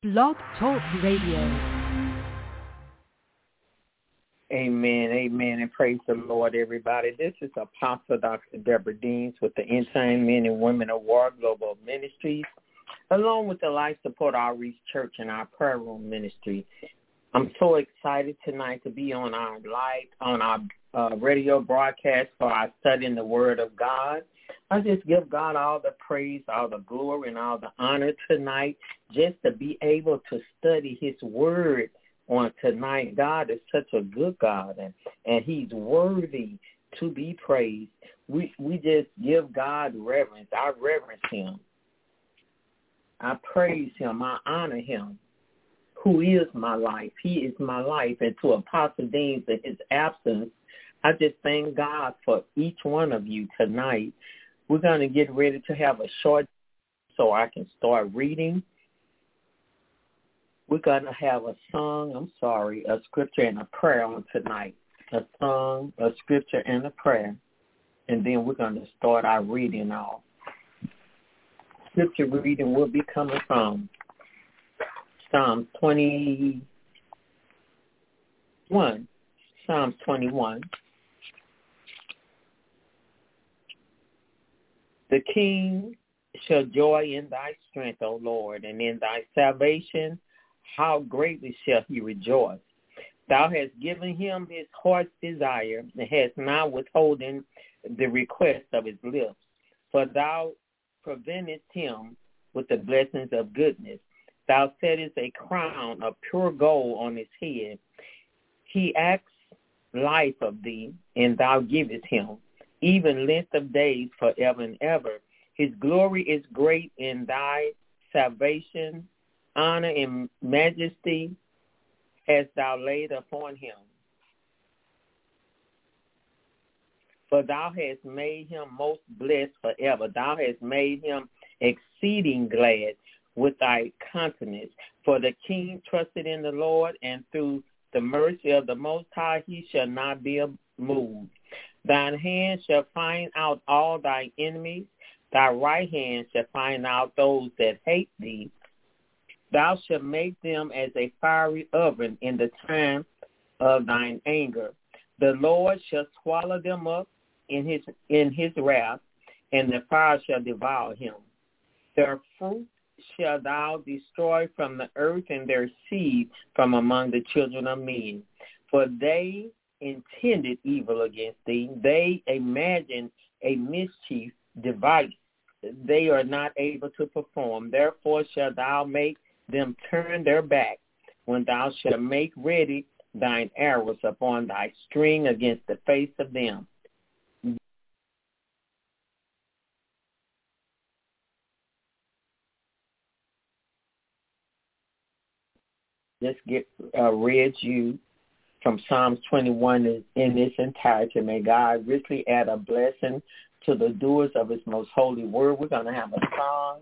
Blog Talk Radio. Amen, amen, and praise the Lord, everybody. This is Apostle Dr. Deborah Deans with the End Time Men and Women of War Global Ministries, along with the Life Support Outreach Church and our Prayer Room Ministry. I'm so excited tonight to be on our radio broadcast for our studying the Word of God. I just give God all the praise, all the glory, and all the honor tonight just to be able to study His Word on tonight. God is such a good God, and He's worthy to be praised. We just give God reverence. I reverence Him. I praise Him. I honor Him, who is my life. He is my life. And to Apostle Deans in his absence, I just thank God for each one of you tonight. We're going to get ready to have a short so I can start reading. We're going to have a scripture and a prayer on tonight. A song, a scripture, and a prayer. And then we're going to start our reading off. Scripture reading will be coming from Psalms 21. Psalms 21. The king shall joy in thy strength, O Lord, and in thy salvation how greatly shall he rejoice. Thou hast given him his heart's desire, and hast not withholden the request of his lips. For thou preventest him with the blessings of goodness. Thou settest a crown of pure gold on his head. He asks life of thee, and thou givest him, even length of days forever and ever. His glory is great in thy salvation. Honor and majesty hast thou laid upon him. For thou hast made him most blessed forever. Thou hast made him exceeding glad with thy countenance. For the king trusted in the Lord, and through the mercy of the Most High he shall not be moved. Thine hand shall find out all thy enemies. Thy right hand shall find out those that hate thee. Thou shalt make them as a fiery oven in the time of thine anger. The Lord shall swallow them up in his wrath, and the fire shall devour him. Their fruit shall thou destroy from the earth, and their seed from among the children of men. For they intended evil against thee. They imagined a mischief device. They are not able to perform. Therefore shalt thou make them turn their back, when thou shalt make ready thine arrows upon thy string against the face of them. Let's read you from Psalms 21 in its entirety. May God richly add a blessing to the doers of his most holy word. We're going to have a song.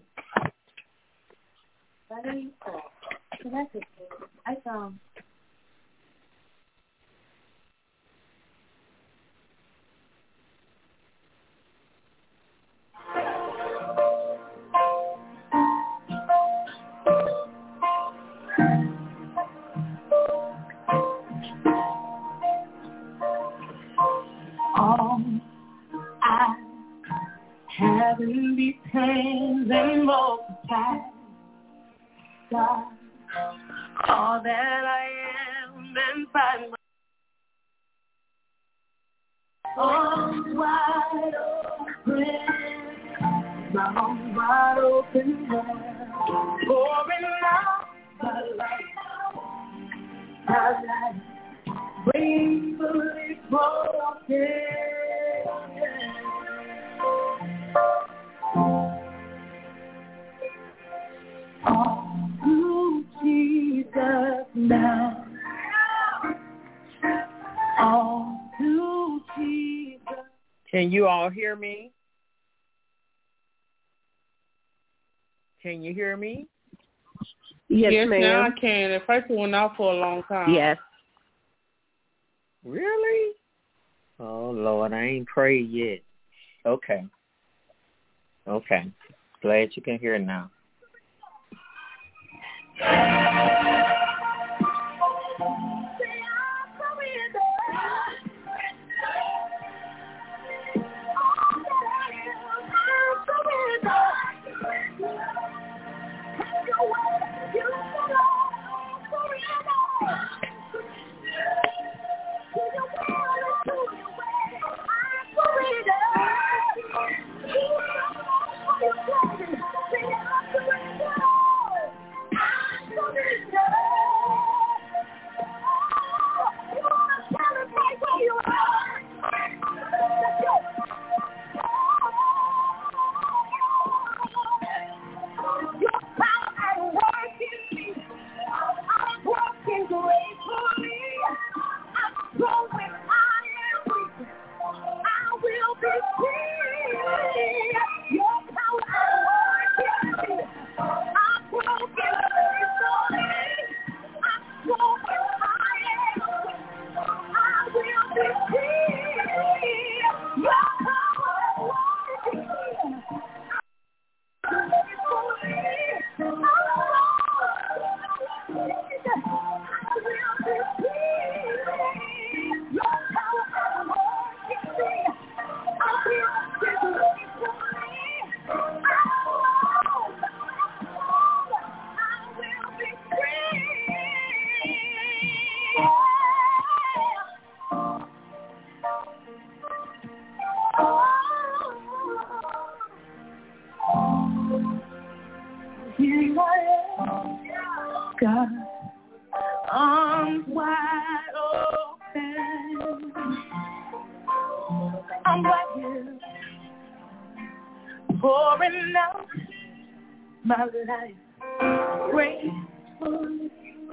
Having these pains and multiply, God, all that I am and find my arms wide open, my arms wide open now, pouring out my life gratefully broken. All to Jesus now. All to Jesus. Can you all hear me? Can you hear me? Yes, ma'am. Now I can. At first it went off for a long time. Yes. Really? Oh, Lord, I ain't prayed yet. Okay. Glad you can hear now. God, arms wide open. I'm right here, pouring out my life, grateful.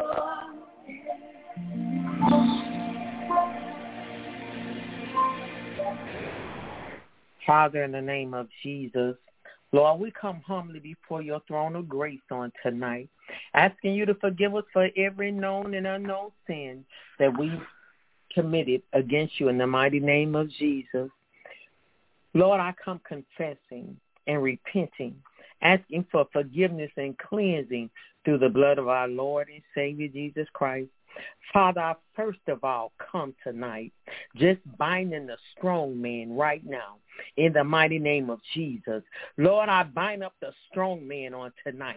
Father, in the name of Jesus, Lord, we come humbly before your throne of grace on tonight, asking you to forgive us for every known and unknown sin that we committed against you in the mighty name of Jesus. Lord, I come confessing and repenting, asking for forgiveness and cleansing through the blood of our Lord and Savior Jesus Christ. Father, I first of all come tonight just binding the strong man right now in the mighty name of Jesus. Lord, I bind up the strong man on tonight.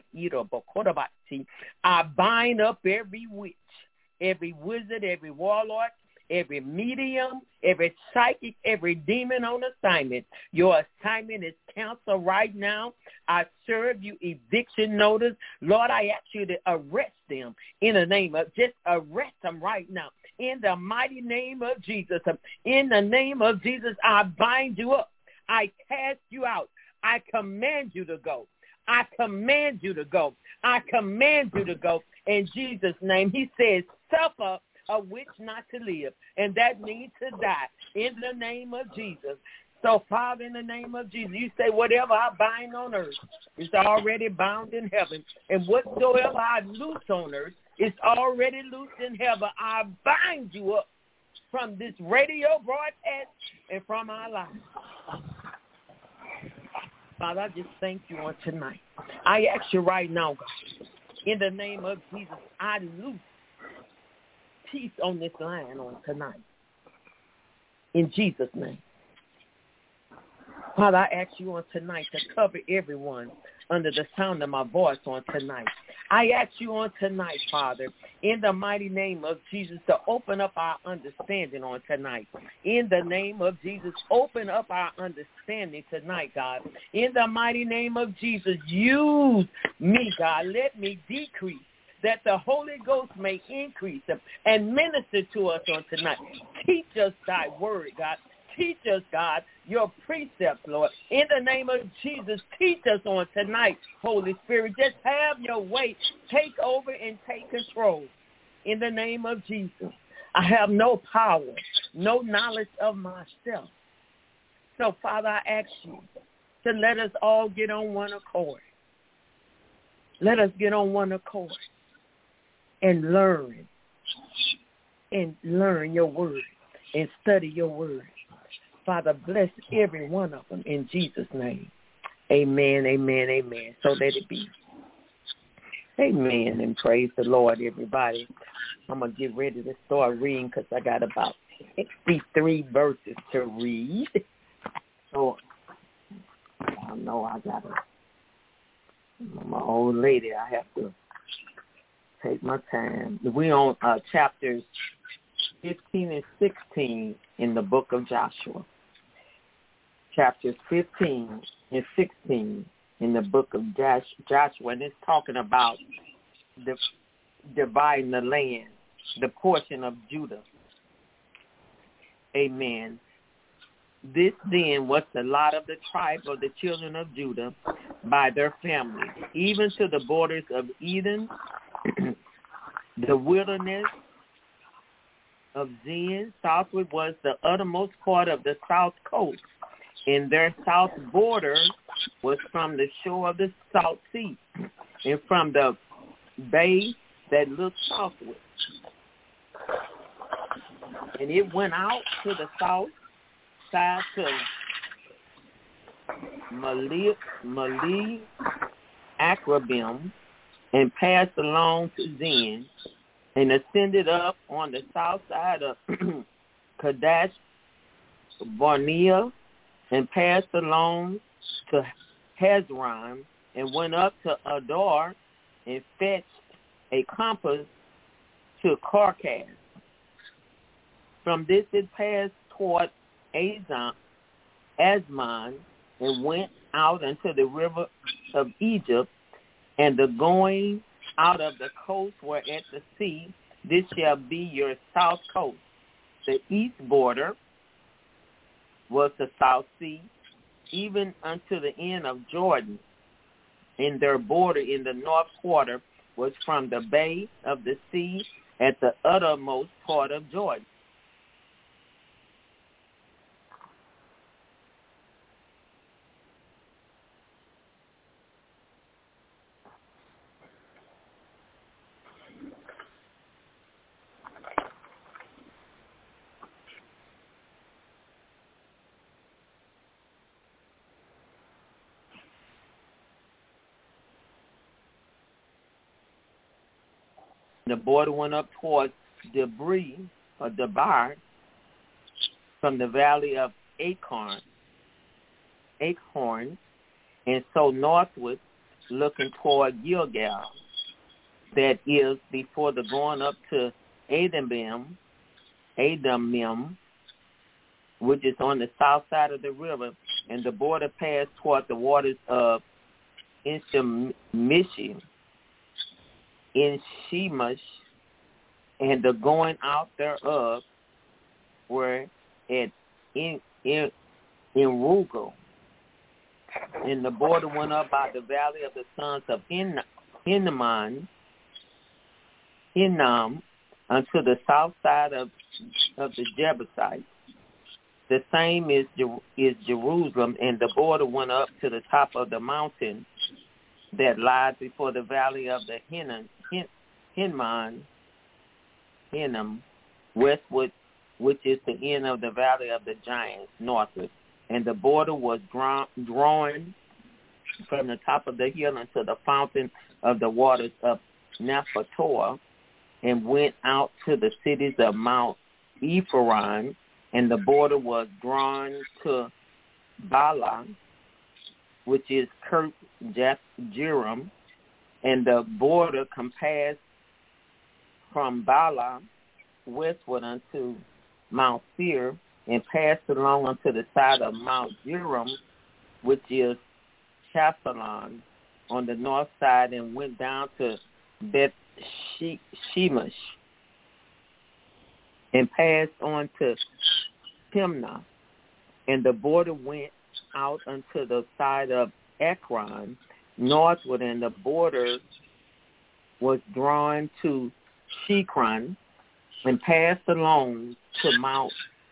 I bind up every witch, every wizard, every warlord, every medium, every psychic, every demon on assignment. Your assignment is canceled right now. I serve you eviction notice. Lord, I ask you to arrest them in the name of, just arrest them right now. In the mighty name of Jesus. In the name of Jesus, I bind you up. I cast you out. I command you to go. I command you to go. I command you to go. In Jesus' name, he says, suffer a witch not to live, and that means to die in the name of Jesus. So, Father, in the name of Jesus, you say whatever I bind on earth is already bound in heaven, and whatsoever I loose on earth is already loosed in heaven. I bind you up from this radio broadcast and from our lives. Father, I just thank you on tonight. I ask you right now, God, in the name of Jesus, I loose peace on this line on tonight. In Jesus' name. Father, I ask you on tonight to cover everyone under the sound of my voice on tonight. I ask you on tonight, Father, in the mighty name of Jesus, to open up our understanding on tonight. In the name of Jesus, open up our understanding tonight, God. In the mighty name of Jesus, use me, God. Let me decrease, that the Holy Ghost may increase and minister to us on tonight. Teach us thy word, God. Teach us, God, your precepts, Lord. In the name of Jesus, teach us on tonight, Holy Spirit. Just have your way. Take over and take control. In the name of Jesus. I have no power, no knowledge of myself. So, Father, I ask you to let us all get on one accord. Let us get on one accord and learn your word and study your word. Father, bless every one of them in Jesus' name. Amen, amen, amen. So let it be. Amen, and praise the Lord, everybody. I'm going to get ready to start reading because I got about 63 verses to read. So I know I got to, I'm an old lady. I have to take my time. We're on chapters 15 and 16 in the book of Joshua. Chapters 15 and 16 in the book of Joshua, and it's talking about dividing the land, the portion of Judah. Amen. This then was the lot of the tribe of the children of Judah by their families, even to the borders of Eden, the wilderness of Zin. Southward was the uttermost part of the south coast, and their south border was from the shore of the South Sea, and from the bay that looked southward. And it went out to the south side to Mali Akrabim, and passed along to Zin, and ascended up on the south side of Kadesh Barnea, and passed along to Hezron, and went up to Adar, and fetched a compass to Carcass. From this it passed toward Asmon, and went out unto the river of Egypt, and the going out of the coast were at the sea. This shall be your south coast. The east border was the South Sea, even unto the end of Jordan. And their border in the north quarter was from the bay of the sea at the uttermost part of Jordan. The border went up towards Debris, or Debar, from the valley of Acorn, and so northward, looking toward Gilgal, that is before the going up to Adamim, which is on the south side of the river, and the border passed toward the waters of Inshemishi, in Shemash, and the going out thereof were at in Rugel. And the border went up by the valley of the sons of Hinnom unto the south side of the Jebusites. The same is Jerusalem, and the border went up to the top of the mountain that lies before the valley of the Hinnom, westward, which is the end of the valley of the giants, northward. And the border was drawn from the top of the hill unto the fountain of the waters of Nephatoah, and went out to the cities of Mount Ephraim, and the border was drawn to Bala, which is Kirk Jearim, and the border compassed from Bala westward unto Mount Seir, and passed along unto the side of Mount Jearim, which is Chaphalon, on the north side, and went down to Beth Shemesh, and passed on to Timnah, and the border went out unto the side of Ekron, northward, and the border was drawn to Shekron, and passed along to Mount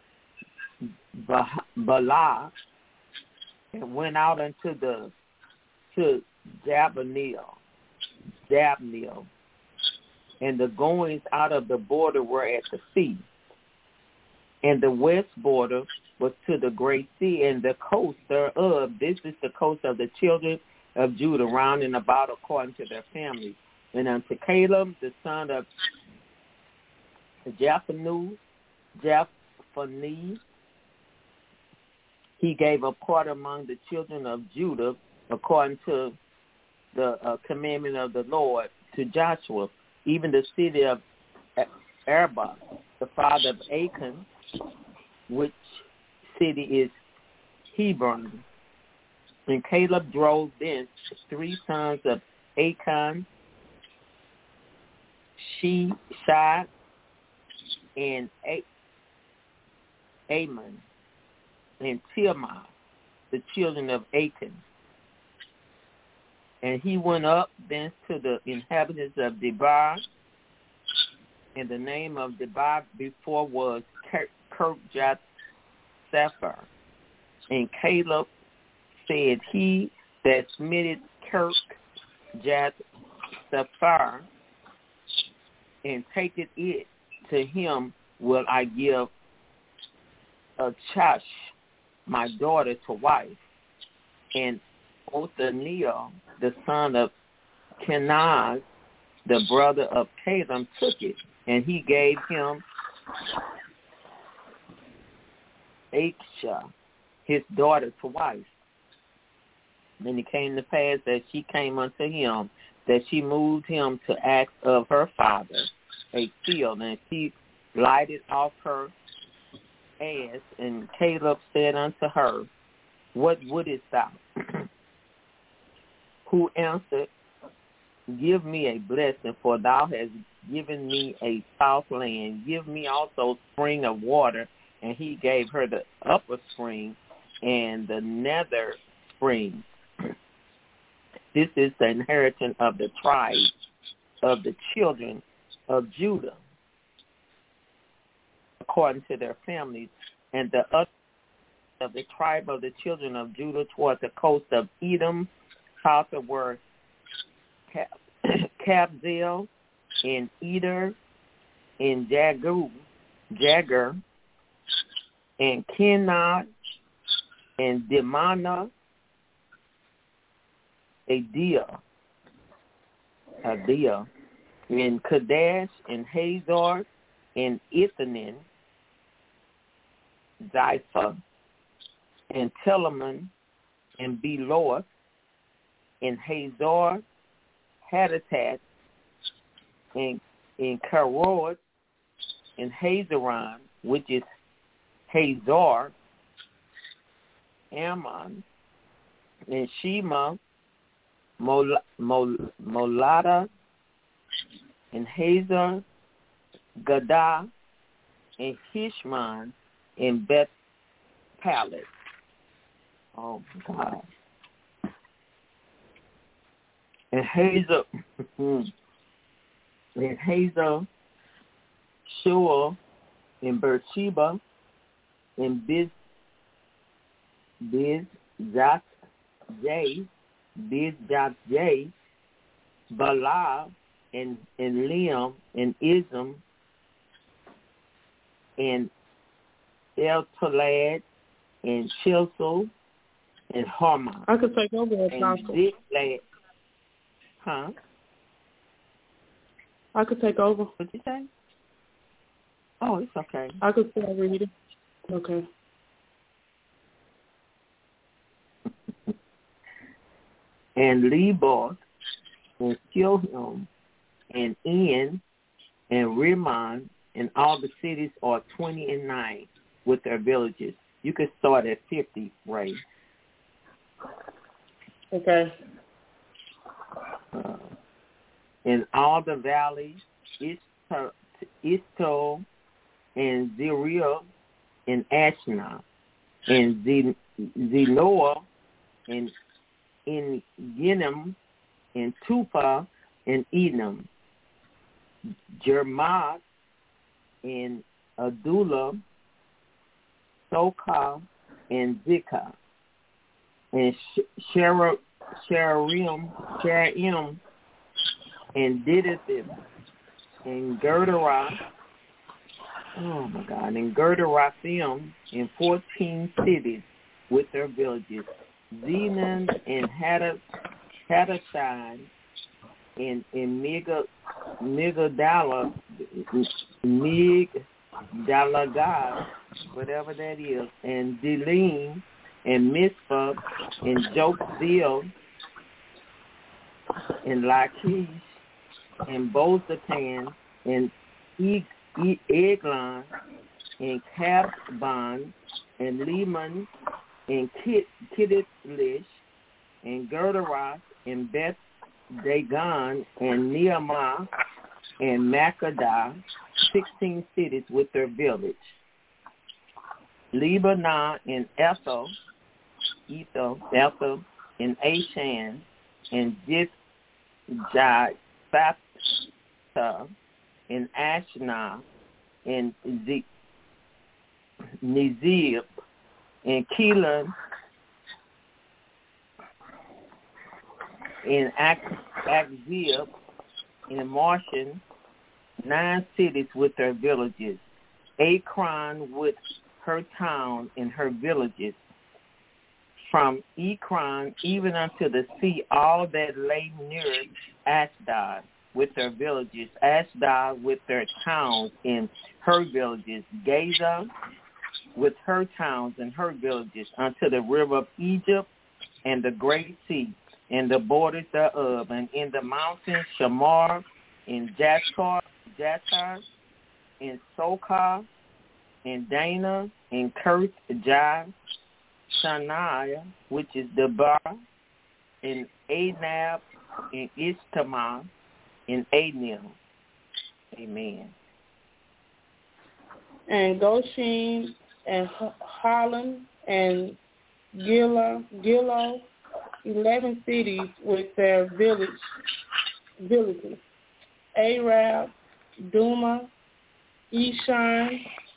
Bala, and went out unto to Jabneel, and the goings out of the border were at the sea. And the west border was to the great sea, and the coast thereof. This is the coast of the children of Judah, round and about according to their families. And unto Caleb, the son of Jephunneh, he gave a part among the children of Judah, according to the commandment of the Lord, to Joshua, even the city of Arba, the father of Achan, which city is Hebron. And Caleb drove thence 3 sons of Achan, Shishai, and Ammon, and Tilmah, the children of Achan. And he went up thence to the inhabitants of Debar, and the name of Debar before was Kirjath Sepher. And Caleb said, he that smitted Kirjath Sepher and taketh it, to him will I give Achash, my daughter, to wife. And Othniel, the son of Kenaz, the brother of Caleb, took it, and he gave him Aisha, his daughter, to wife. Then it came to pass that she came unto him, that she moved him to ask of her father a field, and she lighted off her ass, and Caleb said unto her, what wouldest thou? Who answered, give me a blessing, for thou hast given me a south land. Give me also spring of water. And he gave her the upper spring and the nether spring. This is the inheritance of the tribe of the children of Judah, according to their families, and the other of the tribe of the children of Judah toward the coast of Edom, southward Kabzeel, and Eder, and Jagur, and Kenad, and Dimana, Adia, and Kadesh, and Hazor, and Ethanin, Zipha, and Telamon, and Beloth, and Hazor, Hadatat, and Karod, and Hazaron, which is Hazor, Ammon, and Shema, Molada, and Hazor, Gadah, and Hishman, and Beth Palet. Oh, God. And Hazor, Shua, and Beersheba, and Bizjah, Bala, and Liam, and Ism, and El-Tolad, and Chilsel, and Harmon. I could take over that, and Ziklag. Huh? I could take over. What'd you say? Oh, it's okay. I could still read it. Okay. And Leboth, and Shilham, and En, and Rimmon, and all the cities are 29 with their villages. You could start at 50, Ray. Okay. And all the valleys, Istol, and Zeriah, and Ashna, and Zenoah, and in Ginim, and Tupa, and Edom, Jermoth, and Adullam, Sokah, and Zikah, and Sharaim, and Didithim, and Gerdarah, oh my God, and Gerdarahim, and 14 cities with their villages, Zenon, and Hadashai, and Migdalagad, whatever that is, and Delim, and Mizpah, and Joktheel, and Lachish, and Bozatan, and Eglon, and Kabban, and Leman, and Kittitlish, and Gerderoth, and Beth Dagon, and Nehemiah, and Makkedah, 16 cities with their village. Lebanon, and Ethel, and Ashan, and Jithjaphtha, and Ashnah, and Nezib, and Keelan, and Akzib, and Marshan, 9 cities with their villages. Akron with her town and her villages. From Ekron even unto the sea, all that lay near Ashdod with their villages, Ashdod with their towns and her villages, Gaza with her towns and her villages, unto the river of Egypt and the great sea, and the borders thereof, and in the mountains Shamar, and Jathar, and Sokah, and Dana, and Kirth Jah, Shaniah, which is Debar, and Anab, and Ishtamah, and Anim. Amen. And Goshen, and Holland, and Gilo, 11 cities with their villages. Arab, Duma, Eshan,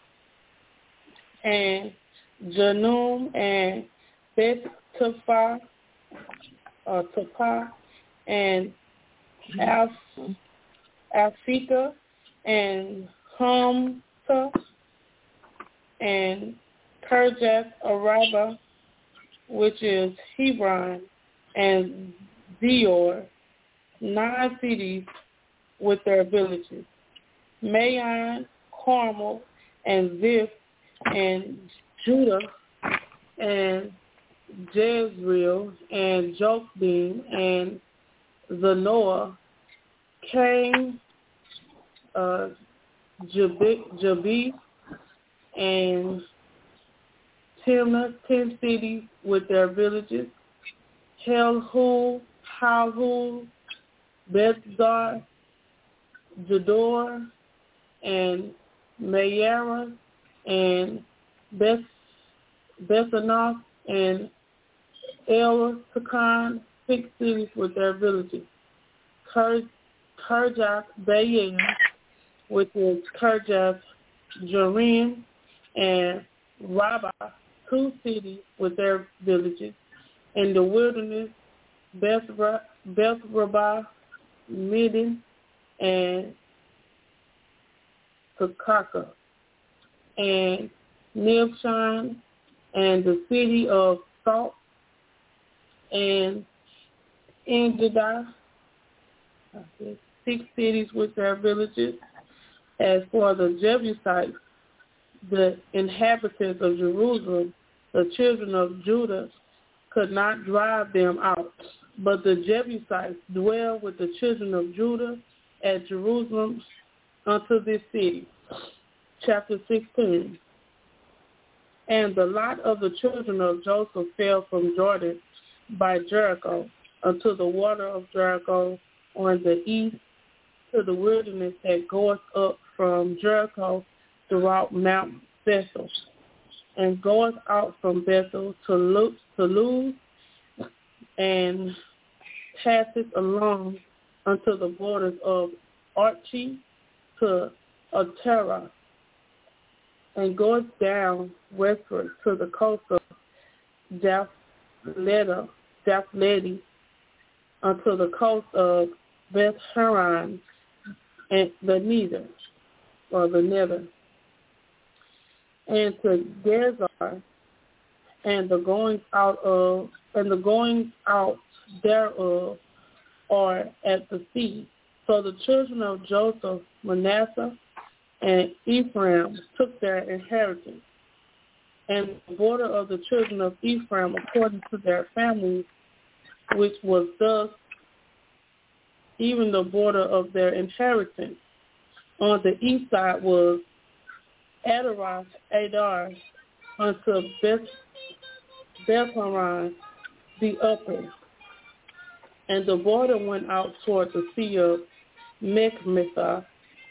and Janum, and Beth Topha, and Alphika, and Humta, and Kirjath Araba, which is Hebron, and Zior, 9 cities with their villages. Maon, Carmel, and Ziph, and Judah, and Jezreel, and Jokbeam, and Zanoah, Cain, Jabez, and Timnah, 10 cities with their villages. Halhul, Bethzar, Jador, and Mayara, and Bethanoth, and El-Takan, 6 cities with their villages. Kirjath Bayim, which is Kirjath Jearim, and Rabbah, 2 cities with their villages. In the wilderness, Beth Rabbah, Midden, and Takaka, and Nibshan, and the city of Salt, and Engadah, 6 cities with their villages. As for the Jebusites, the inhabitants of Jerusalem, the children of Judah, could not drive them out. But the Jebusites dwell with the children of Judah at Jerusalem unto this city. Chapter 16. And the lot of the children of Joseph fell from Jordan by Jericho unto the water of Jericho on the east, to the wilderness that goeth up from Jericho throughout Mount Bethel, and goeth out from Bethel to Luz, and passeth along unto the borders of Archi to Atera, and goeth down westward to the coast of Japhleti, unto the coast of Beth Horon, and the nether, and to Gezer, and the goings out thereof are at the sea. So the children of Joseph, Manasseh, and Ephraim took their inheritance. And the border of the children of Ephraim according to their families, which was thus even the border of their inheritance. On the east side was Adaroth Adar unto Beth-horon the upper. And the border went out toward the sea of Mechmethah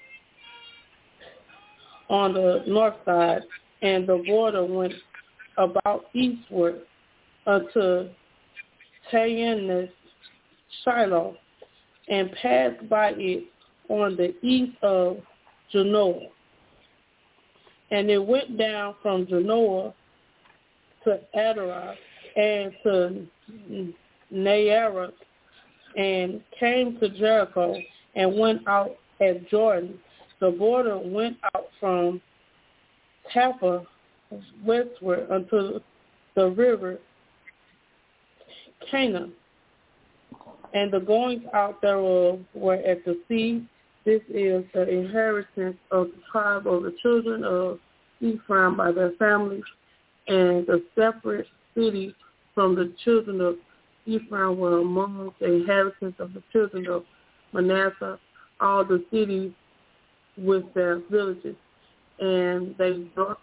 on the north side, and the border went about eastward unto Taaneth Shiloh, and passed by it on the east of Genoa. And it went down from Genoa to Adaroth and to Naarah, and came to Jericho, and went out at Jordan. The border went out from Tappa westward unto the river Canaan, and the goings out thereof were at the sea. This is the inheritance of the tribe of the children of Ephraim by their families, and the separate cities from the children of Ephraim were among the inhabitants of the children of Manasseh, all the cities with their villages. And they drove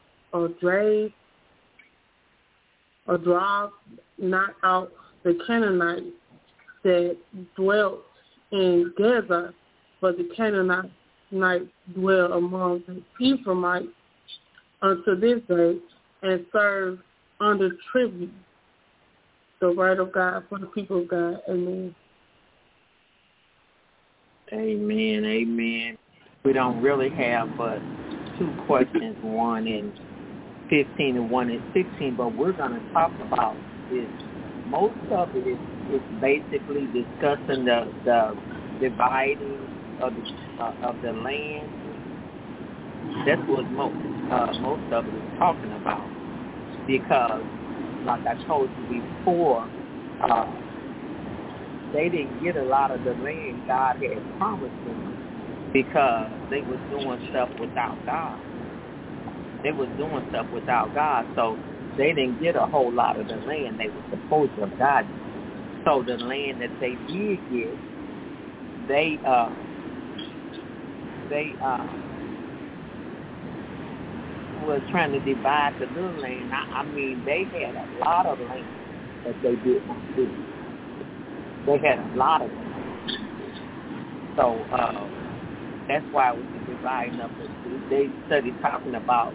not out the Canaanites that dwelt in Gaza, but the Canaanites dwell among the Ephraimites unto this day, and serve under tribute. The right of God for the people of God. Amen. Amen, amen. We don't really have but two questions, one in 15 and one in 16, but we're going to talk about this. Most of it is basically discussing the dividing of the land. That's what most of it is talking about, because like I told you before, they didn't get a lot of the land God had promised them because they was doing stuff without God. They was doing stuff without God, so they didn't get a whole lot of the land they were supposed to have gotten. So the land that they did get, they was trying to divide the little land. I mean, they had a lot of land that they did not do. They had a lot of it. So that's why it was the dividing up. They studied talking about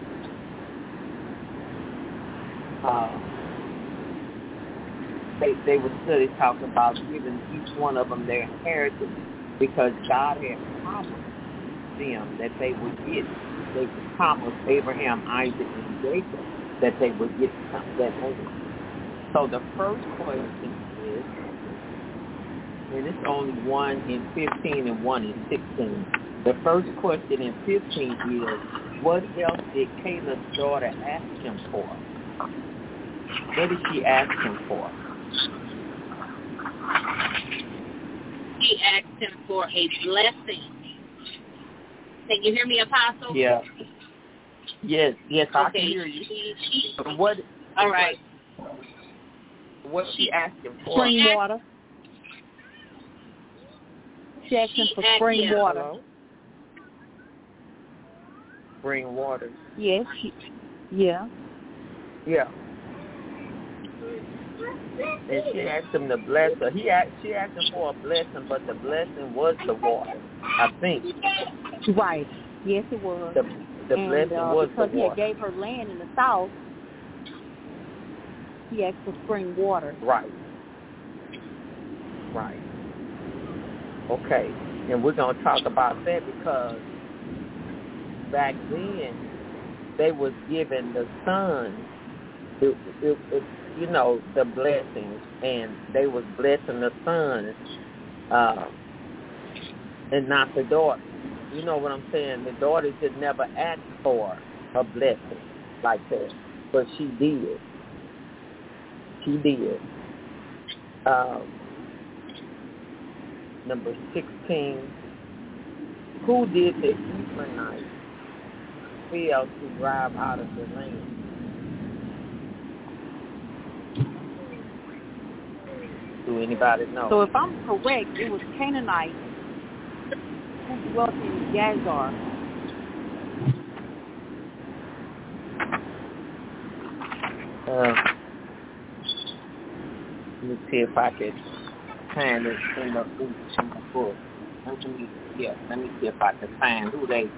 they would study talking about giving each one of them their inheritance, because God had promised them that they would get. They promised Abraham, Isaac, and Jacob that they would get that land. So the first question is, and it's only one in 15 and one in 16. The first question in 15 is, what else did Caleb's daughter ask him for? What did she ask him for? She asked him for a blessing. Can you hear me, Apostle? Yeah. Yes, okay. I can hear you. All right. What she asked him for? Spring water. She asked him for spring water. Hello? Spring water. Yes. Yeah. Yeah. And she asked him to bless her. She asked him for a blessing, but the blessing was the water, I think. Right. Yes, it was. The blessing was the water. Because he had gave her land in the south, he asked for spring water. Right. Okay. And we're going to talk about that because back then they was giving the son, the blessings, and they was blessing the son and not the daughter. You know what I'm saying? The daughter should never ask for a blessing like that, but she did. Number 16, who did the Ephraimites fail to drive out of the land? Do anybody know? So if I'm correct, it was Canaanites who dwelt in Gazer. Let me see if I can find it in the book. Let me see if I can find who they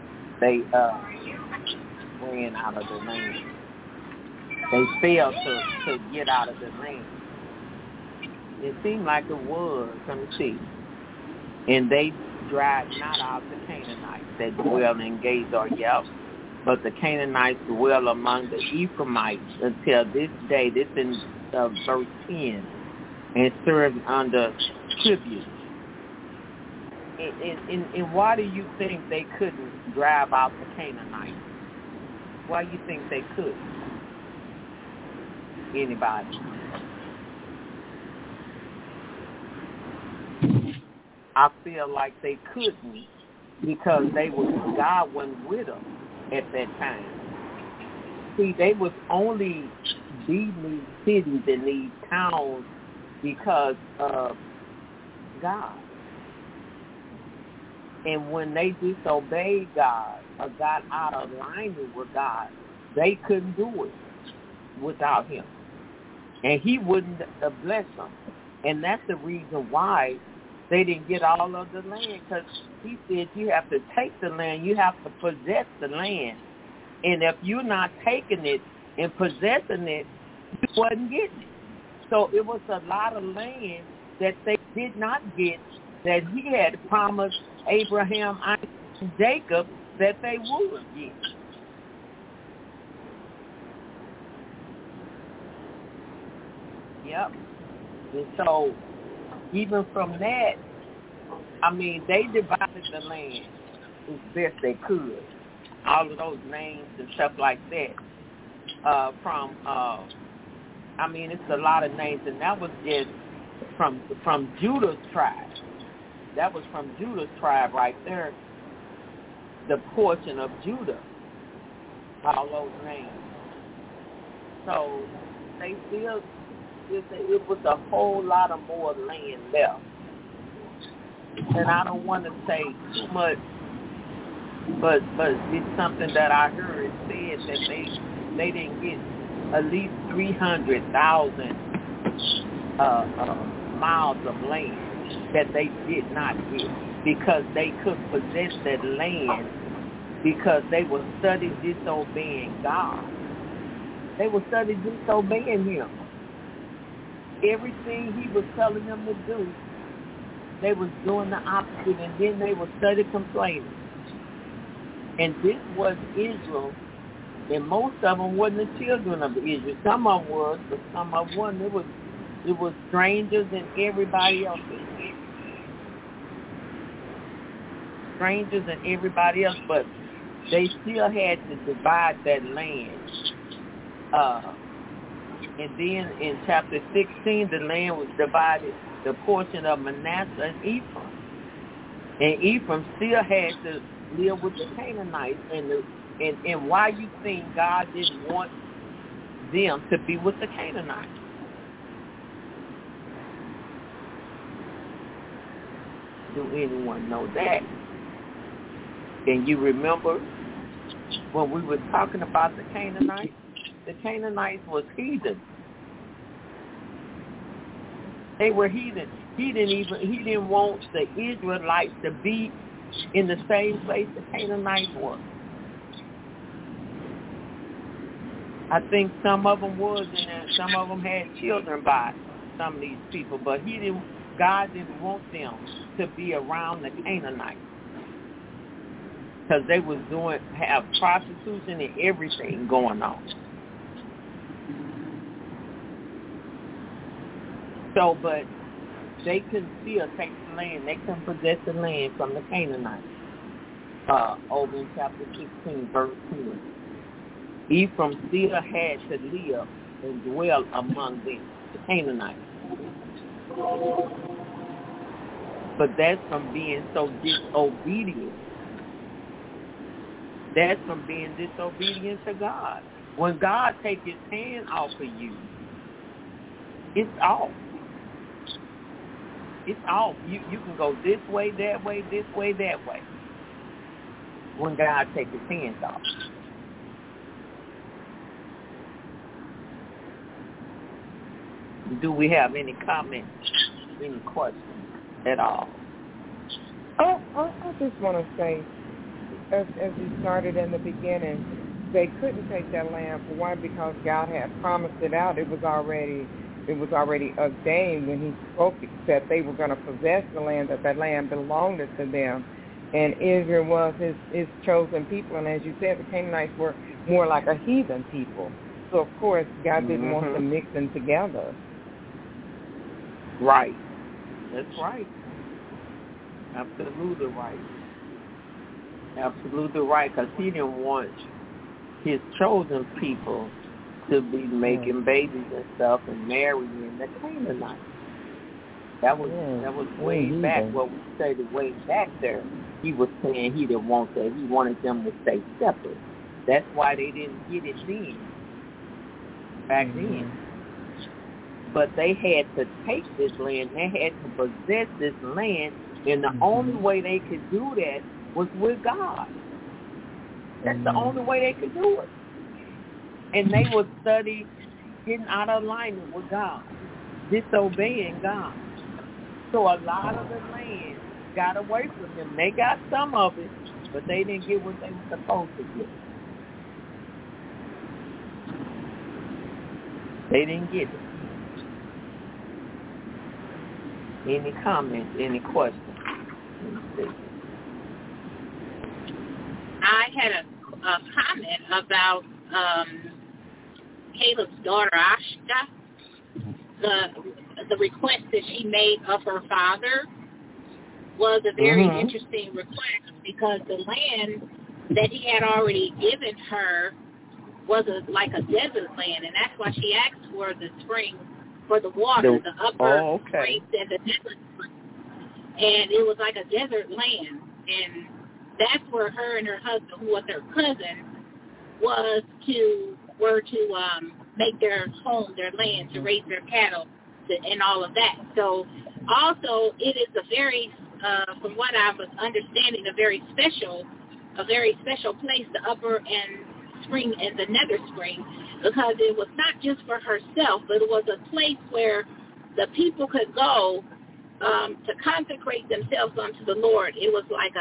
ran out of the land. They failed to get out of the land. It seemed like it was. Let me see. And they drive not out the Canaanites that dwell in Gazer, but the Canaanites dwell among the Ephraimites until this day. This in verse 10, and served under tribute. And why do you think they couldn't drive out the Canaanites? Why do you think they couldn't? Anybody? I feel like they couldn't because God wasn't with them at that time. See, they was only leaving these cities and these towns because of God. And when they disobeyed God or got out of alignment with God, they couldn't do it without him. And he wouldn't bless them. And that's the reason why they didn't get all of the land, because he said you have to take the land. You have to possess the land. And if you're not taking it and possessing it, you wasn't getting it. So it was a lot of land that they did not get that he had promised Abraham, Isaac, and Jacob that they would get. Yep. And so even from that, I mean, they divided the land as best they could. All of those names and stuff like that. I mean, it's a lot of names, and that was just from Judah's tribe. That was from Judah's tribe right there, the portion of Judah, all those names. So they still, it was a whole lot of more land left. And I don't want to say too much, but it's something that I heard said that they didn't get at least 300,000 miles of land that they did not get because they couldn't possess that land because they were studying disobeying God. They were studying disobeying him. Everything he was telling them to do, they was doing the opposite, and then they were study complaining. And this was Israel, and most of them wasn't the children of Israel. Some of them was, but some of them wasn't. It was strangers and everybody else. Strangers and everybody else, but they still had to divide that land. And then in chapter 16, the land was divided, the portion of Manasseh and Ephraim. And Ephraim still had to live with the Canaanites. And why you think God didn't want them to be with the Canaanites? Do anyone know that? Can you remember when we were talking about the Canaanites? The Canaanites was heathen. They were heathen. He didn't want the Israelites to be in the same place the Canaanites were. I think some of them was, and some of them had children by some of these people, but God didn't want them to be around the Canaanites because they was have prostitution and everything going on. So, but they couldn't still take the land. They couldn't possess the land from the Canaanites. Over in chapter 16, verse 10. Ephraim still had to live and dwell among them, the Canaanites. But that's from being so disobedient. That's from being disobedient to God. When God takes his hand off of you, it's off. It's all you can go this way, that way, this way, that way. When God takes his hands off. Do we have any comments, any questions at all? Oh, I just want to say, as we started in the beginning, they couldn't take that land for one because God had promised it out. It was already ordained when he spoke that they were going to possess the land, that land belonged to them. And Israel was his chosen people. And as you said, the Canaanites were more like a heathen people. So, of course, God didn't want to mix them together. Right. That's right. Absolutely right. Absolutely right, because he didn't want his chosen people to be making babies and stuff and marrying the Canaanites. That was way back. What we say the way back there. He was saying he didn't want that. He wanted them to stay separate. That's why they didn't get it then. Back then. But they had to take this land. They had to possess this land, and the only way they could do that was with God. That's the only way they could do it. And they would study getting out of alignment with God, disobeying God. So a lot of the land got away from them. They got some of it, but they didn't get what they were supposed to get. They didn't get it. Any comments, any questions? I had a comment about Caleb's daughter, Ashta. The request that she made of her father was a very interesting request because the land that he had already given her was like a desert land, and that's why she asked for the spring, for the water, the upper springs and the desert springs. And it was like a desert land, and that's where her and her husband, who was her cousin, were to make their home, their land, to raise their cattle, and all of that. So also it is a very, from what I was understanding, a very special place, the upper and spring and the nether spring, because it was not just for herself, but it was a place where the people could go to consecrate themselves unto the Lord. It was like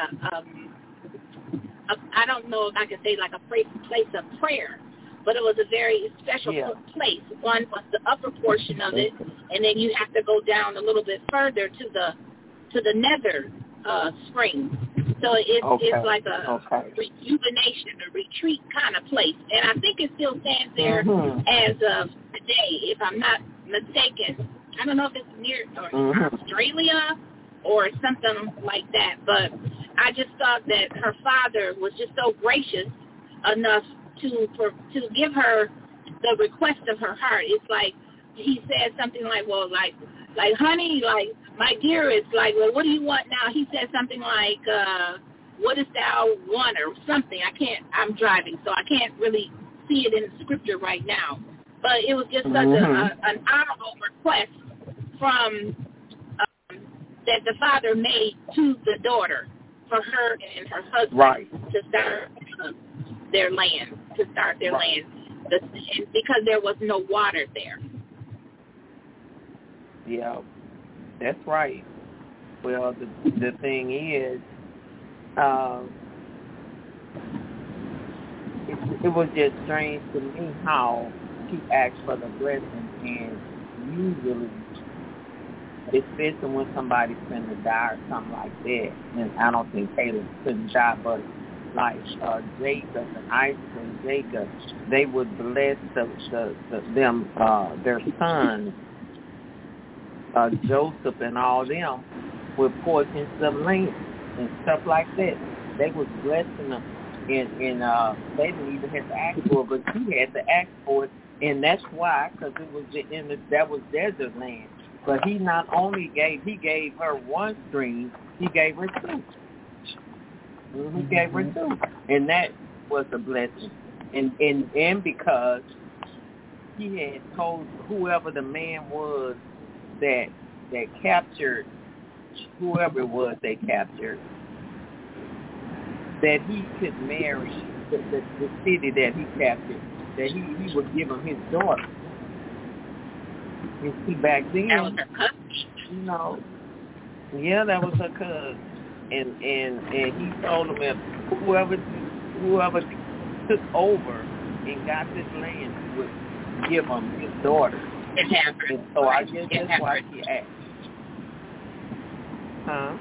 I don't know if I could say like a place of prayer, but it was a very special place. One was the upper portion of it, and then you have to go down a little bit further to the nether spring. So it's like a rejuvenation, a retreat kind of place. And I think it still stands there as of today, if I'm not mistaken. I don't know if it's near Australia or something like that, but I just thought that her father was just so gracious enough to give her the request of her heart. It's like he said something like, well, like honey, like my dearest, like, well, what do you want now? He said something like, what dost thou want or something. I'm driving, so I can't really see it in the scripture right now. But it was just such an honorable request from that the father made to the daughter for her and her husband to start their land, because there was no water there. Yeah, that's right. Well, the thing is, it was just strange to me how she asked for the blessing, and usually, especially when somebody's going to die or something like that, and I don't think Caleb couldn't die, but like Jacob and Isaac and Jacob, they would bless their sons, Joseph and all them, with portions of land and stuff like that. They was blessing them, and they didn't even have to ask for it, but she had to ask for it, and that's why, because it was that was desert land. But he not only gave her one stream, he gave her two. He gave her two, and that was a blessing. And because he had told whoever the man was that captured whoever it was they captured, that he could marry the city that he captured, that he would give him his daughter. You see, back then, that was her cousin. Yeah, that was her cousin, and he told him if whoever took over and got this land would give him his daughter. And so I guess that's why he asked. Huh?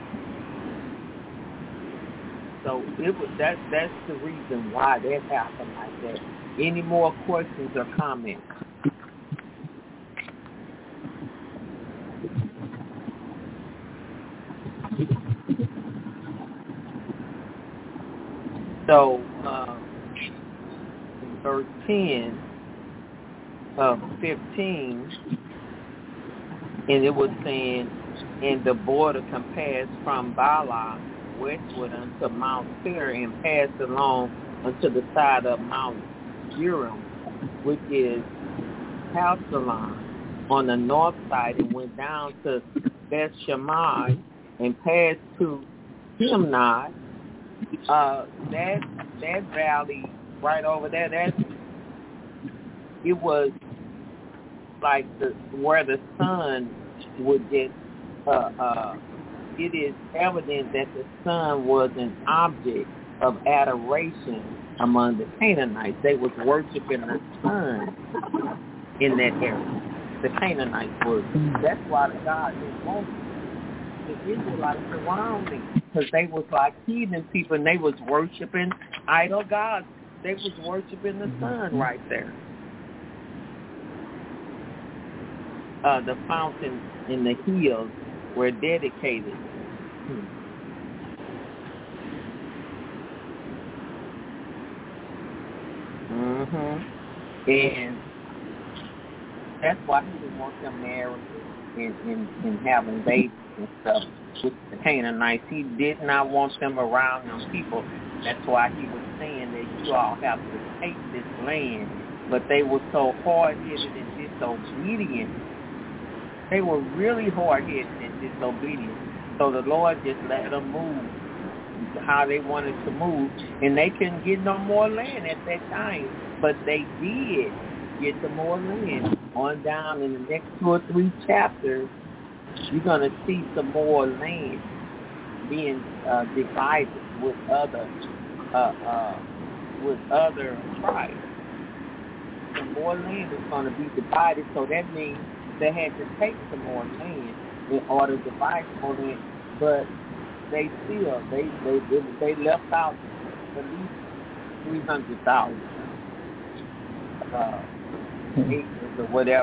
So that's the reason why that happened like that. Any more questions or comments? So, in verse 10 of 15, and it was saying, and the border can pass from Bala westward unto Mount Seir and pass along unto the side of Mount Urim, which is Halsalon, on the north side, and went down to Beth Shammai and passed to Timnah. That valley right over there, it was like where the sun would get. It is evident that the sun was an object of adoration among the Canaanites. They was worshiping the sun in that area. The Canaanites were. That's why the God didn't want the Israelites around them, because they was like heathen people, and they was worshiping idol gods. They was worshiping the sun right there. The fountains in the hills were dedicated. And that's why he didn't want them married and having babies and stuff with the Canaanites. He did not want them around them people. That's why he was saying that you all have to take this land. But they were so hard-headed and disobedient. They were really hard-headed and disobedient. So the Lord just let them move how they wanted to move. And they couldn't get no more land at that time. But they did get some more land. On down in the next 2 or 3 chapters, you're going to see some more land being divided with other tribes. Some more land is going to be divided, so that means they had to take some more land in order to divide more land. But they still they left out at least 300,000 acres or whatever.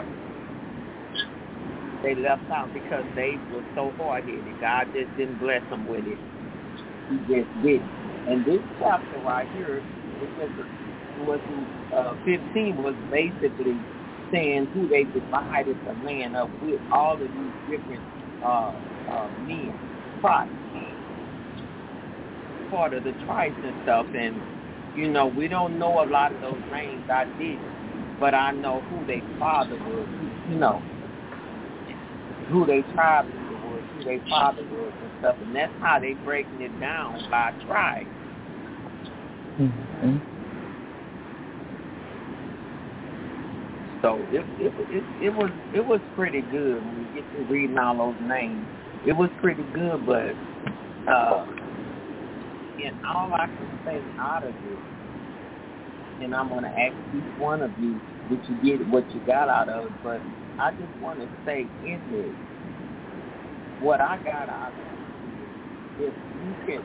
They left out because they were so hard-headed. God just didn't bless them with it. He just didn't. And this chapter right here, was 15, was basically saying who they divided the land up with, all of these different men, tribes, part of the tribes and stuff. And, we don't know a lot of those names. I did, but I know who their father was, who their tribe was, who their father was and stuff. And that's how they breaking it down by tribe. Mm-hmm. So it was pretty good when you get to reading all those names. It was pretty good, but and all I can say out of it, and I'm going to ask each one of you that you get what you got out of it, but I just want to say in this, what I got out of it, if you can,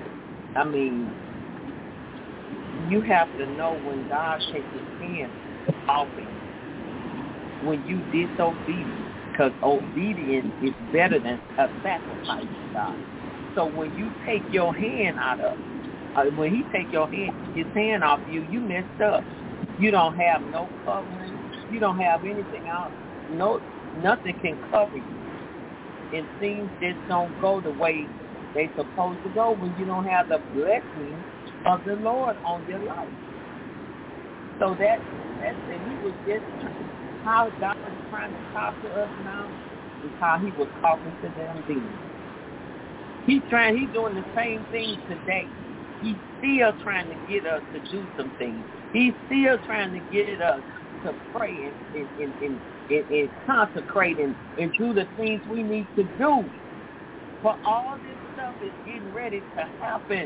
you have to know when God takes his hand off it. When you disobedient, because obedience is better than a sacrifice to God. So when you take your hand out of when he take his hand off you, you messed up. You don't have no covering. You don't have anything out. Nothing can cover you. And things just don't go the way they supposed to go when you don't have the blessing of the Lord on your life. So that's and he was just how God is trying to talk to us now is how he was talking to them then. He's doing the same thing today. He's still trying to get us to do some things. He's still trying to get us to pray and consecrate and do the things we need to do. But all this stuff is getting ready to happen.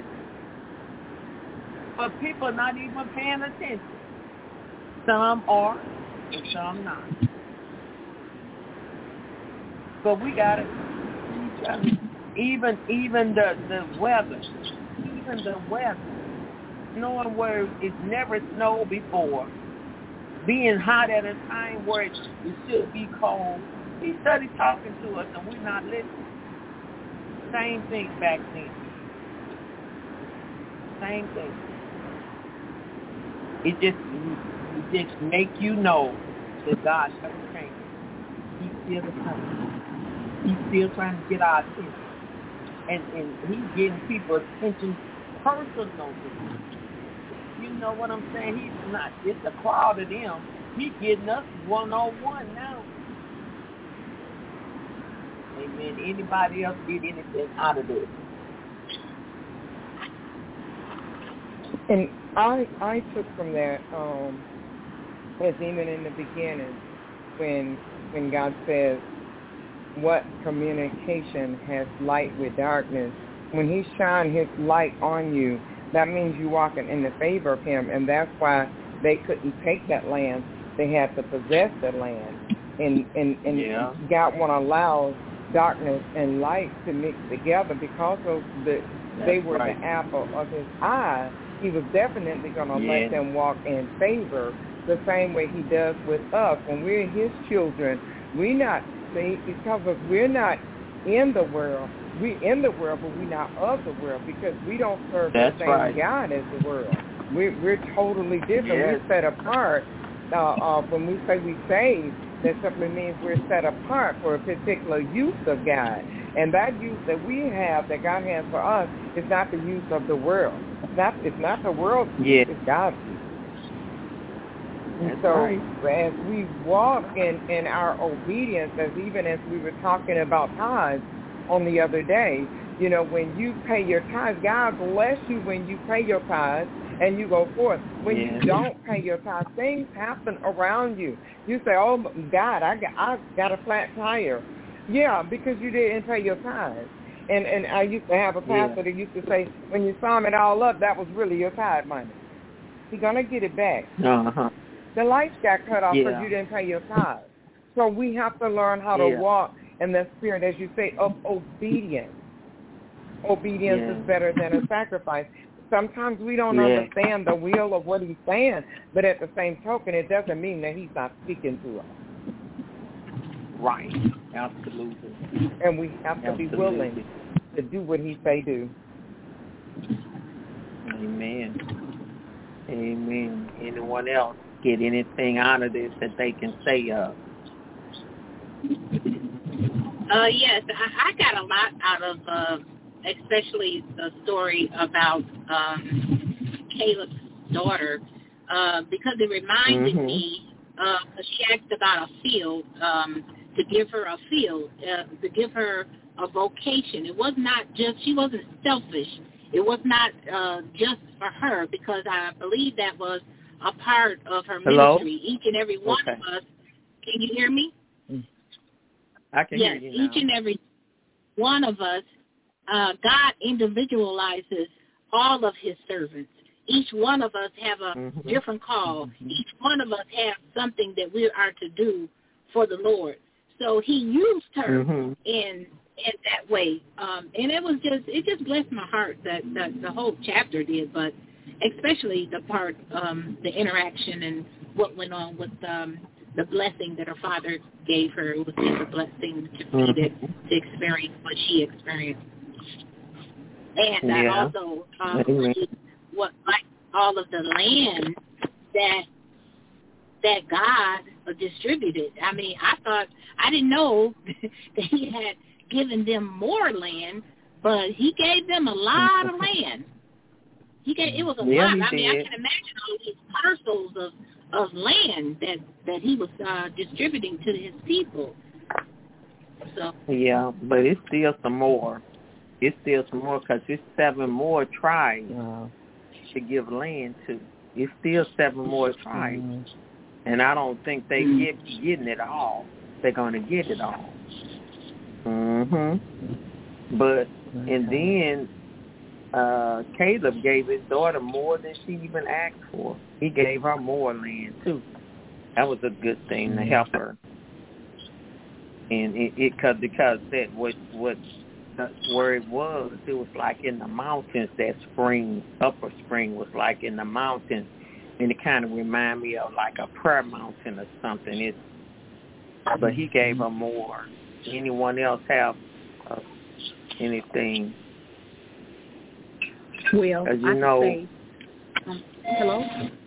But people are not even paying attention. Some are and some not. But we got it. Even the weather. Even the weather. Knowing where it's never snowed before. Being hot at a time where it should be cold. He started talking to us and we're not listening. Same thing back then. Same thing. It just make you know that God hasn't changed. He's still the same. He's still trying to get our attention. And he's getting people's attention personally. You know what I'm saying? He's not just a crowd of them. He's getting us one-on-one now. Amen. Anybody else get anything out of this? And I took from that, as even in the beginning, when God says, what communication has light with darkness? When he shines his light on you, that means you're walking in the favor of him, and that's why they couldn't take that land. They had to possess the land. And yeah. God won't allow darkness and light to mix together because of they were right. The apple of his eye. He was definitely going to let them walk in favor the same way he does with us. When we're his children, we're not, because we're not in the world. We're in the world, but we're not of the world because we don't serve the same God as the world. We're totally different. We're set apart. When we say we saved, that simply means we're set apart for a particular use of God. And that use that we have, that God has for us, is not the use of the world. It's not the world's use, it's God's use. And so as we walk in our obedience, as we were talking about tithes on the other day, you know, when you pay your tithes, God bless you when you pay your tithes and you go forth. When you don't pay your tithes, things happen around you. You say, oh, God, I got a flat tire. Yeah, because you didn't pay your tithes. And I used to have a pastor that used to say, when you sum it all up, that was really your tithe money. You're going to get it back. Uh-huh. The lights got cut off because you didn't pay your tithes. So we have to learn how to walk in the spirit, as you say, of obedience. Obedience is better than a sacrifice. Sometimes we don't understand the will of what he's saying, but at the same token, it doesn't mean that he's not speaking to us. Right. Absolutely. And we have to be willing to do what he say do. Amen. Amen. Anyone else get anything out of this that they can say of? Yes, I got a lot out of especially the story about Caleb's daughter because it reminded me she asked about a field, to give her a field, to give her a vocation. It was not just, she wasn't selfish. It was not just for her because I believe that was a part of her ministry. Each and every one of us, can you hear me? I can hear you now. Each and every one of us, God individualizes all of his servants. Each one of us have a different call. Each one of us have something that we are to do for the Lord. So he used her in that way. And it just blessed my heart that the whole chapter did, but especially the part, the interaction and what went on with the blessing that her father gave her. It was just a blessing to me to experience what she experienced. And I also what like all of the land that God distributed. I mean, I didn't know that he had given them more land, but he gave them a lot of land. It was a lot. I mean, I can imagine all these parcels of land that he was distributing to his people. So but it's still some more. It's still some more because it's 7 more tribes to give land to. It's still 7 more tribes. And I don't think they getting it all. They're going to get it all. But, and then Caleb gave his daughter more than she even asked for. He gave her more land, too. That was a good thing to help her. And because that where it was like in the mountains. That spring, Upper Spring, was like in the mountains, and it kind of reminded me of like a prayer mountain or something. But he gave her more. Anyone else have anything? Well, I can say, hello?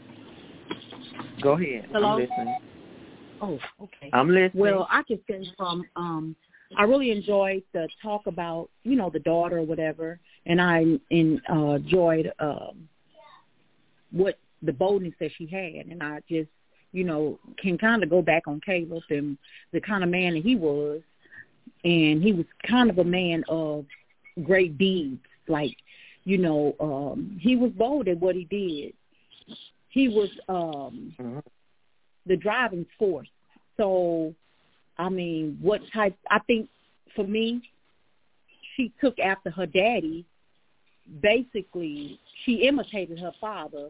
Go ahead. Hello? I'm listening. Oh, okay. I'm listening. Well, I can say from I really enjoyed the talk about, the daughter or whatever, and I enjoyed what the boldness that she had, and I just, can kind of go back on Caleb and the kind of man that he was, and he was kind of a man of great deeds, like, he was bold at what he did. He was the driving force. So, I mean, I think for me, she took after her daddy. Basically, she imitated her father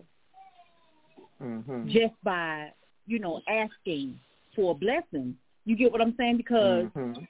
just by, asking for a blessing. You get what I'm saying? Because,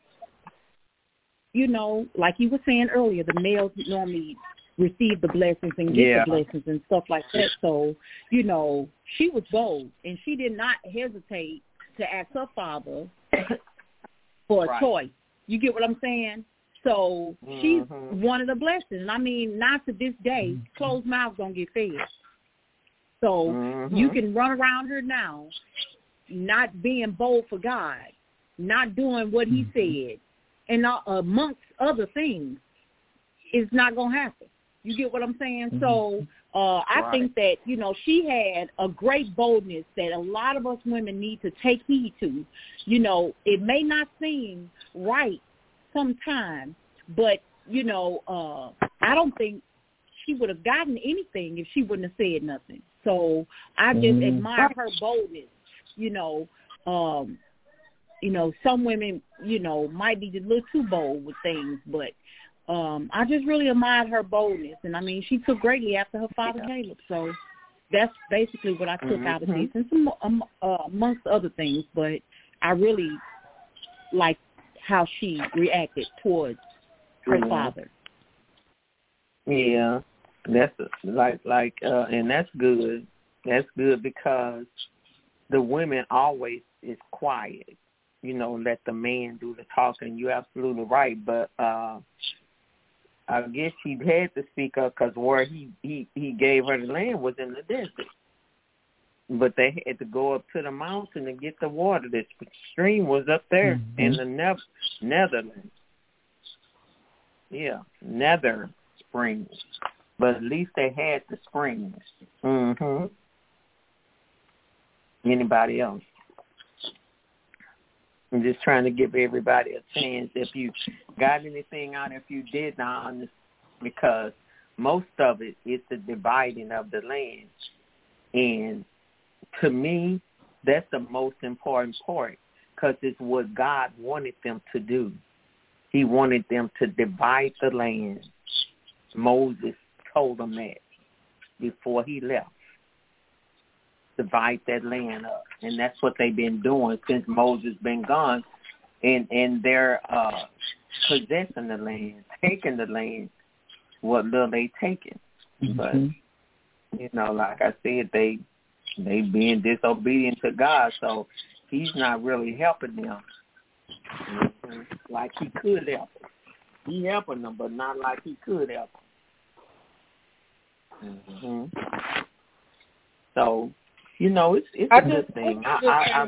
like you were saying earlier, the males normally receive the blessings and get the blessings and stuff like that. So, she was bold, and she did not hesitate to ask her father for a choice. You get what I'm saying? So she's one of the blessings. I mean, not to this day, closed mouths don't get fed. So you can run around her now, not being bold for God, not doing what he said, and amongst other things, it's not going to happen. You get what I'm saying? So I think that, she had a great boldness that a lot of us women need to take heed to. It may not seem right sometimes, but, I don't think she would have gotten anything if she wouldn't have said nothing. So I just admire her boldness. Some women, might be a little too bold with things, but I just really admired her boldness. And, I mean, she took greatly after her father, Caleb. So that's basically what I took out of this, and some amongst other things. But I really like how she reacted towards her father. Yeah, that's and that's good. That's good because the women always is quiet. Let the man do the talking. You're absolutely right, but I guess she had to speak up because where he gave her the land was in the desert. But they had to go up to the mountain to get the water. The stream was up there in the Netherlands. Yeah, Nether Springs. But at least they had the springs. Anybody else? I'm just trying to give everybody a chance. If you got anything out, if you did not, because most of it is the dividing of the land. And to me, that's the most important part because it's what God wanted them to do. He wanted them to divide the land. Moses told them that before he left. Divide that land up. And that's what they've been doing since Moses been gone. And they're possessing the land, taking the land, what little they taking. But, like I said, they being disobedient to God, so he's not really helping them like he could help them. He helping them, but not like he could help them. So, it's a good thing. I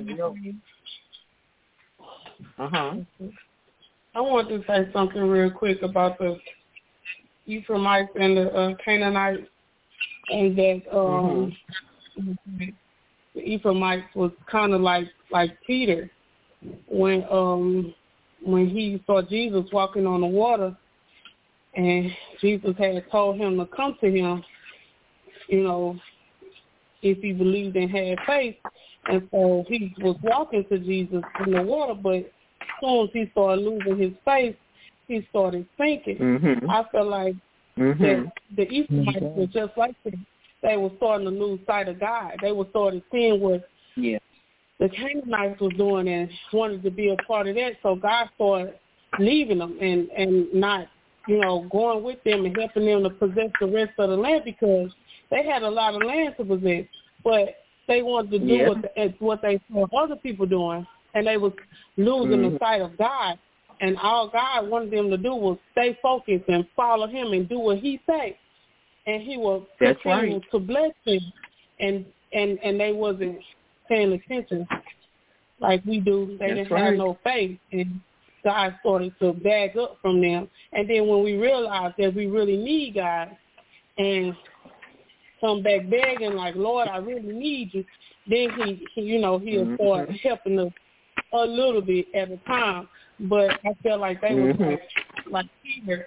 want to say something real quick about the Ephraimites and the Canaanites, and that the Ephraimites was kind of like Peter when he saw Jesus walking on the water, And Jesus had told him to come to him, you know, if he believed and had faith. And so he was walking to Jesus in the water, but as soon as he started losing his faith, he started sinking. Mm-hmm. I feel like that the Ephraimites were just like that. They were starting to lose sight of God. They were starting to see what the Canaanites was doing and wanted to be a part of that. So God started leaving them and not, you know, going with them and helping them to possess the rest of the land, because they had a lot of land to possess. But they wanted to do what they saw other people doing, and they was losing the sight of God. And all God wanted them to do was stay focused and follow him and do what he said. And he will continue to bless them. And they wasn't paying attention like we do. They didn't have no faith. And God started to bag up from them. And then when we realized that we really need God and come back begging like, Lord, I really need you, then he'll start helping us a little bit at a time. But I feel like they was like Peter.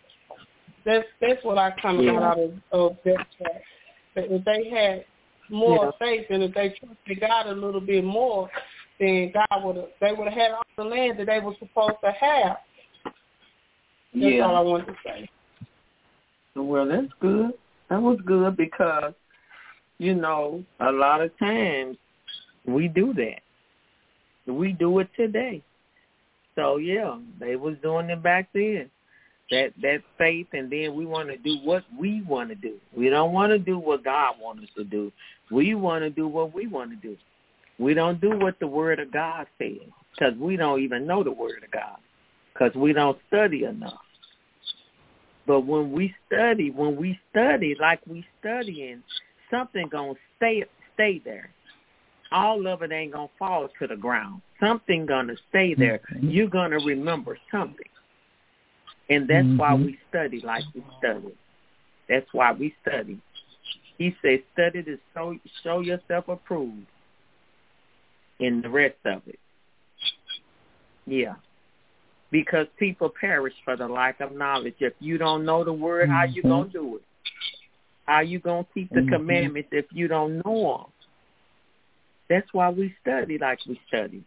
That's what I kind of got out of that track. That if they had more faith and if they trusted God a little bit more, then they would have had all the land that they were supposed to have. That's all I wanted to say. Well, that's good. That was good because, you know, a lot of times we do that. We do it today. So, yeah, they was doing it back then. That faith, and then we want to do what we want to do. We don't want to do what God wants us to do. We want to do what we want to do. We don't do what the Word of God says because we don't even know the Word of God because we don't study enough. But when we study like we studying, something going to stay there. All of it ain't going to fall to the ground. Something going to stay there. You're going to remember something. And that's why we study like we study. That's why we study. He says, study to show yourself approved in the rest of it. Yeah. Because people perish for the lack of knowledge. If you don't know the word, how you going to do it? How you going to keep the commandments if you don't know them? That's why we study like we study.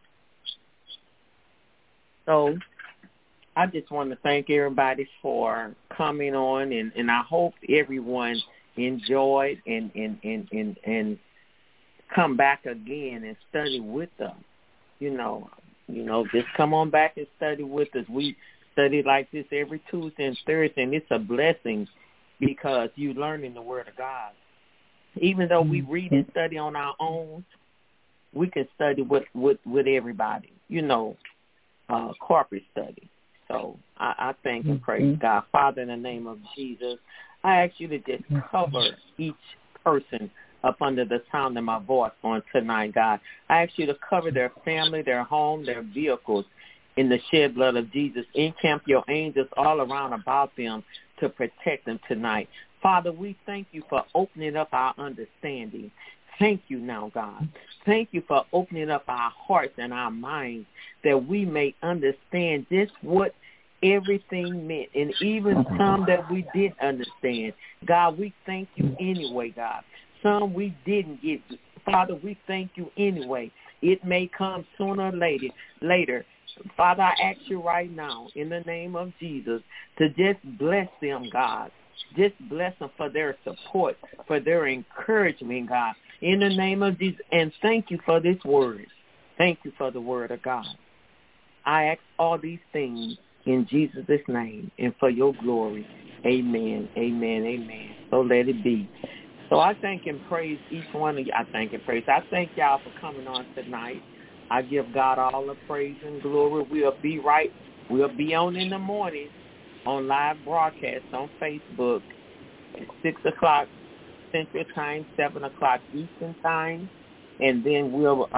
So I just want to thank everybody for coming on, and I hope everyone enjoyed and come back again and study with us. You know, just come on back and study with us. We study like this every Tuesday and Thursday, and it's a blessing because you're learning the Word of God. Even though we read and study on our own, we can study with everybody, corporate study. So I thank and praise God. Father, in the name of Jesus, I ask you to just cover each person up under the sound of my voice on tonight, God. I ask you to cover their family, their home, their vehicles in the shed blood of Jesus. Encamp your angels all around about them to protect them tonight. Father, we thank you for opening up our understanding. Thank you now, God. Thank you for opening up our hearts and our minds that we may understand just what everything meant, and even some that we didn't understand. God, we thank you anyway, God. Some we didn't get. Father, we thank you anyway. It may come sooner or later. Father, I ask you right now in the name of Jesus to just bless them, God. Just bless them for their support, for their encouragement, God, in the name of Jesus. And thank you for this word. Thank you for the word of God. I ask all these things in Jesus' name and for your glory. Amen, amen, amen. So let it be. So I thank and praise each one of you. I thank y'all for coming on tonight. I give God all the praise and glory. We'll be on in the morning on live broadcast on Facebook at 6 o'clock Central Time, 7 o'clock Eastern Time. And then we'll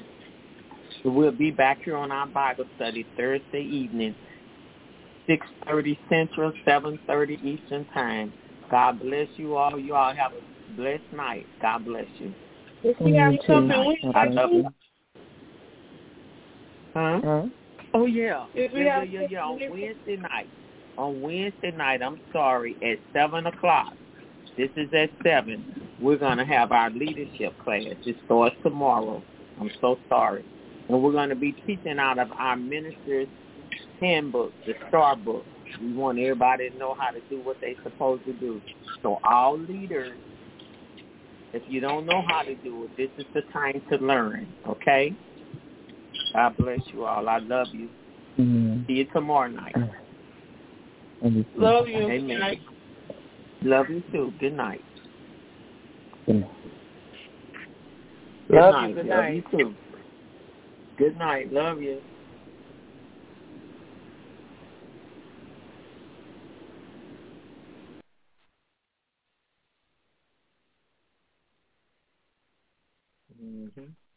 be back here on our Bible study Thursday evening, 6:30 Central, 7:30 Eastern Time. God bless you all. You all have a blessed night. God bless you. If we have something I love you. Huh? Oh, yeah. Yeah, on Wednesday night. on Wednesday night, I'm sorry, at 7 o'clock. This is at 7. We're going to have our leadership class. It starts tomorrow. I'm so sorry. And we're going to be teaching out of our minister's handbook, the Star Book. We want everybody to know how to do what they're supposed to do. So all leaders, if you don't know how to do it, this is the time to learn, okay? God bless you all. I love you. Mm-hmm. See you tomorrow night. Love you. Amen. Good night. Love you too. Good night. Good night. Good Love night. you. Good Love night. you too. Good night. Love you. Mm-hmm.